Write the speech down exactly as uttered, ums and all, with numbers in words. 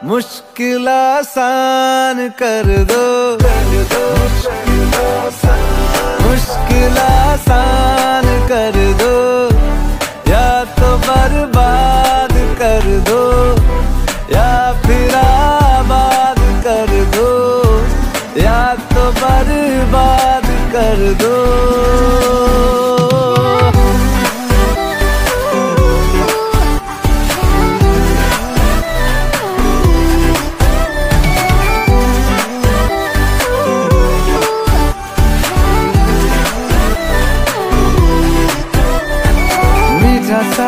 मुश्किल आसान कर दो, मुश्किल आसान कर दो, या तो बर्बाद कर दो या फिर आबाद कर दो, या तो बर्बाद कर दो।